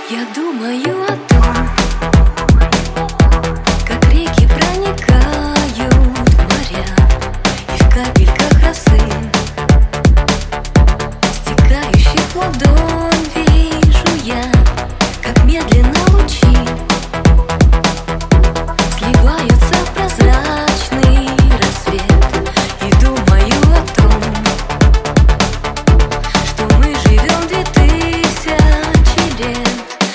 Я думаю о том, как реки проникают в моря, и в капельках росы, стекающих в ладонь, вижу я, как медленно лучи сливаются в прозрачный рассвет. И думаю о том, что мы живем 2000 лет.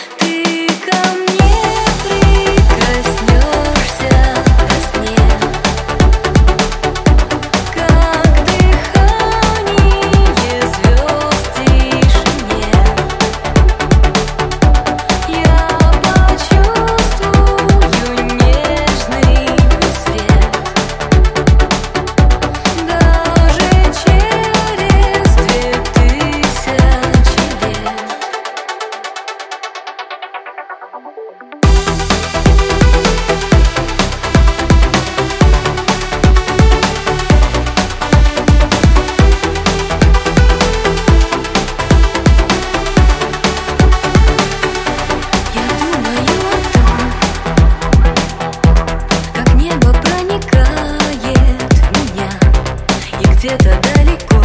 Где-то далеко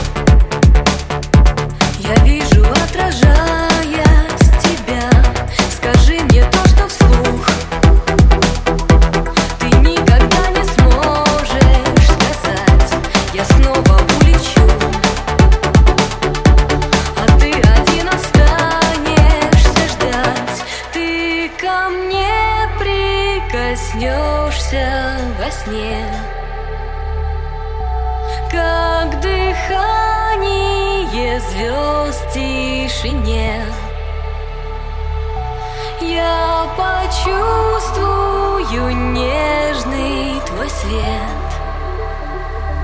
я вижу, отражаясь тебя. Скажи мне то, что вслух ты никогда не сможешь сказать. Я снова улечу, а ты один останешься ждать. Ты ко мне прикоснешься во сне, как дыхание звезд в тишине. Я почувствую нежный твой свет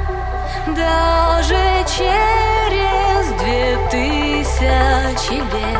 даже через 2000 лет.